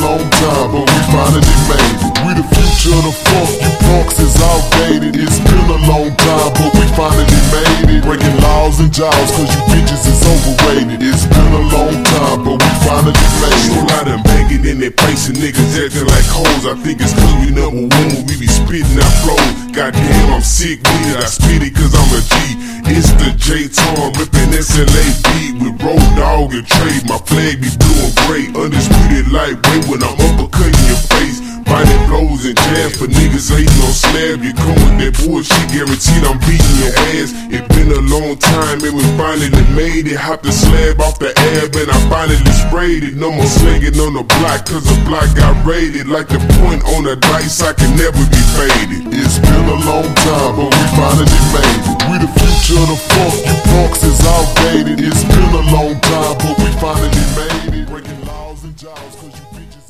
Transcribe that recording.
long time, but we finally made it. We the future of the funk, you punks is outdated. It's been a long time, but we finally made it. Breaking laws and jobs, cause you bitches is overrated. It's been a long time, but we finally made it. So I done banging in that place and niggas acting like hoes. I think it's cause we number one, we be spitting our flow. Goddamn, I'm sick with it, I spit it cause I'm a G. It's the J-Torn, rippin' SLA beat with Road Dogg and Trade. My flag be blue and gray, undisputed lightweight when I'm uppercutting your face. Fighting blows and jabs for niggas hating on slab. You come with that bullshit, guaranteed I'm beating your ass. It been a long time and we finally made it. Hopped the slab off the ab and I finally sprayed it. No more slinging on the block cause the block got raided. Like the point on the dice, I can never be faded. It's been a long time, but we finally made it. We the future of the funk, you punks is outdated. It's been a long time, but we finally made it. Breaking laws and jobs cause you bitches